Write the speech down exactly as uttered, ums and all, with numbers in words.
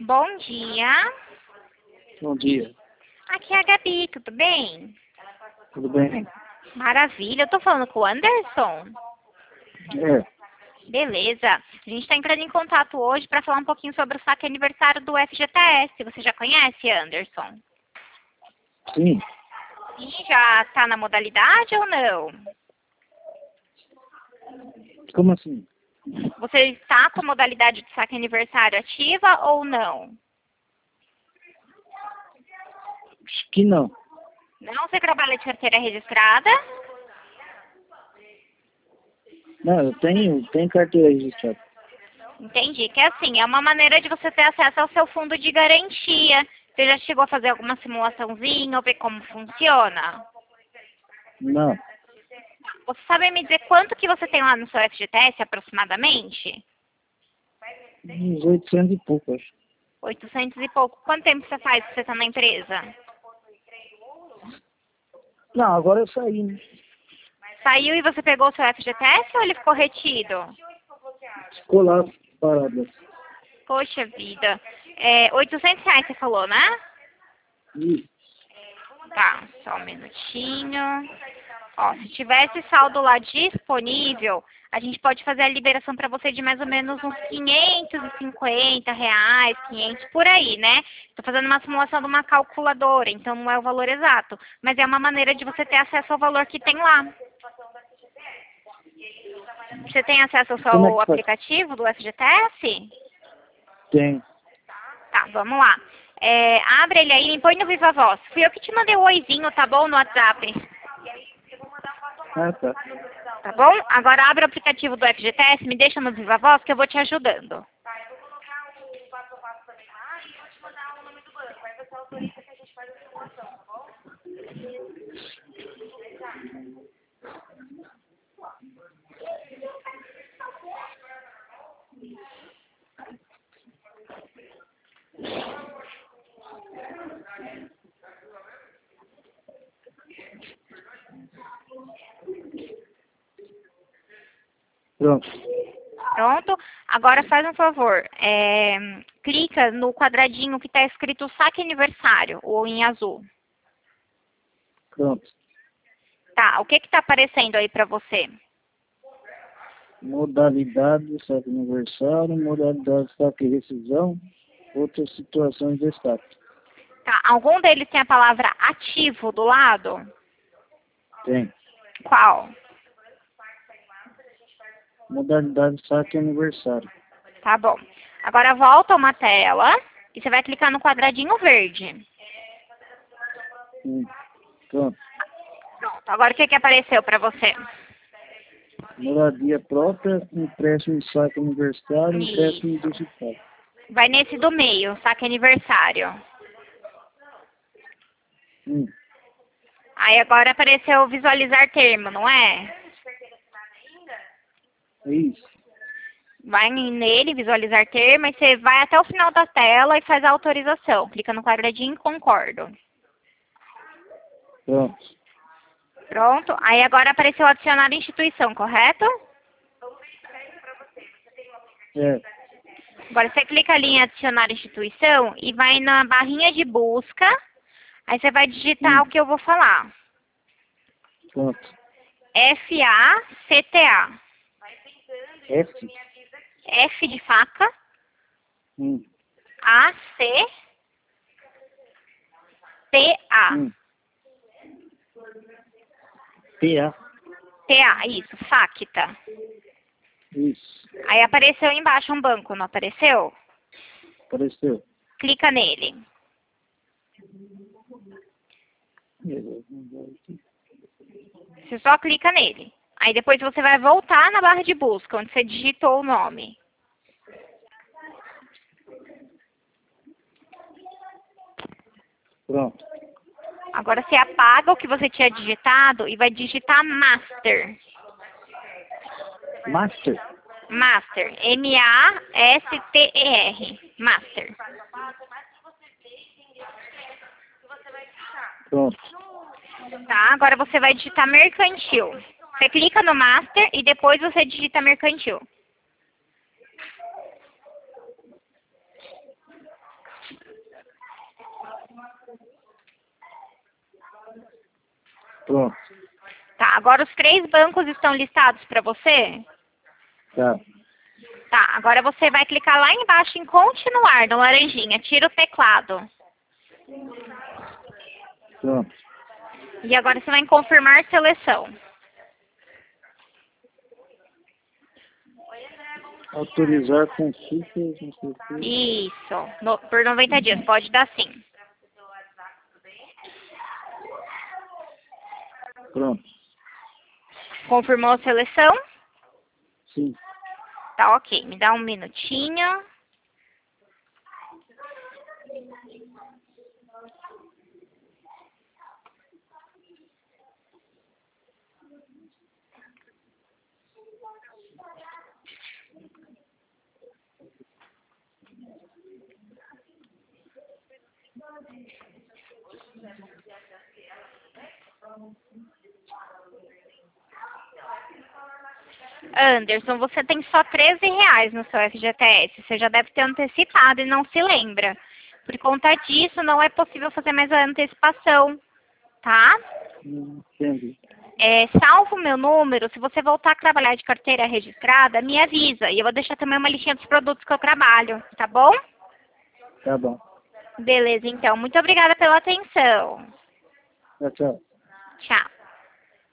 Bom dia. Bom dia. Aqui é a Gabi, tudo bem? Tudo bem? Maravilha. Eu tô falando com o Anderson? É. Beleza. A gente está entrando em contato hoje para falar um pouquinho sobre o saque aniversário do F G T S. Você já conhece, Anderson? Sim. E já está na modalidade ou não? Como assim? Você está com a modalidade de saque aniversário ativa ou não? Acho que não. Não? Você trabalha de carteira registrada? Não, eu tenho, tenho carteira registrada. Entendi. Que é assim, é uma maneira de você ter acesso ao seu fundo de garantia. Você já chegou a fazer alguma simulaçãozinha ou ver como funciona? Não. Você sabe me dizer quanto que você tem lá no seu F G T S aproximadamente? Uns oitocentos e pouco, acho. oitocentos e pouco. Quanto tempo você faz que você está na empresa? Não, agora eu saí, né? Saiu e você pegou o seu F G T S ou ele ficou retido? Ficou lá parado. Poxa vida. É, oitocentos reais você falou, né? Isso. Tá, só um minutinho. Ó, se tivesse saldo lá disponível, a gente pode fazer a liberação para você de mais ou menos uns quinhentos e cinquenta reais, quinhentos por aí, né? Tô fazendo uma simulação de uma calculadora, então não é o valor exato, mas é uma maneira de você ter acesso ao valor que tem lá. Você tem acesso ao Como é seu que faz? aplicativo do F G T S? Tem. Tá, vamos lá. É, abre ele aí e me põe no Viva Voz. Fui eu que te mandei o oizinho, tá bom? No WhatsApp. Ah, tá. Tá bom? Agora abre o aplicativo do F G T S, me deixa no Viva Voz que eu vou te ajudando. Pronto. Pronto? Agora faz um favor. É, clica no quadradinho que está escrito saque aniversário, ou em azul. Pronto. Tá, o que que tá aparecendo aí pra você? Modalidade, saque aniversário, modalidade, saque e rescisão, outras situações de destaque. Tá, algum deles tem a palavra ativo do lado? Tem. Qual? Modalidade, saque e aniversário. Tá bom. Agora volta uma tela e você vai clicar no quadradinho verde. Hum. Pronto. Pronto. Agora o que que apareceu pra você? Moradia própria, empréstimo de saque aniversário, empréstimo Isso. digital. Vai nesse do meio, saque aniversário. Hum. Aí agora apareceu visualizar termo, não é? É isso. Vai nele, visualizar termo, e você vai até o final da tela e faz a autorização. Clica no quadradinho concordo. Pronto. Pronto. Aí agora apareceu adicionar instituição, correto? É. Agora você clica ali em adicionar instituição e vai na barrinha de busca. Aí você vai digitar Hum. o que eu vou falar. Pronto. F A C T A. F. F de faca. Hum. A C T A. Hum. P A. T A, isso, facta. Isso. Aí apareceu embaixo um banco, não apareceu? Apareceu. Clica nele. Você só clica nele. Aí depois você vai voltar na barra de busca, onde você digitou o nome. Pronto. Agora você apaga o que você tinha digitado e vai digitar Master. Master. Master. M A S T E R. Master. Pronto. Tá? Agora você vai digitar mercantil. Você clica no Master e depois você digita mercantil. Pronto. Tá, agora os três bancos estão listados para você? Tá. Tá, agora você vai clicar lá embaixo em continuar, no laranjinha. Tira o teclado. Pronto. E agora você vai em confirmar seleção. Autorizar consultas, não sei o quê. Isso, no, por noventa dias, pode dar sim. Pronto. Confirmou a seleção? Sim. Tá ok, me dá um minutinho. Anderson, você tem só treze reais no seu F G T S. Você já deve ter antecipado e não se lembra. Por conta disso, não é possível fazer mais a antecipação, tá? Entendi. É, salvo o meu número, se você voltar a trabalhar de carteira registrada, me avisa. E eu vou deixar também uma listinha dos produtos que eu trabalho, tá bom? Tá bom. Beleza, então. Muito obrigada pela atenção. Tchau, tchau. Tchau.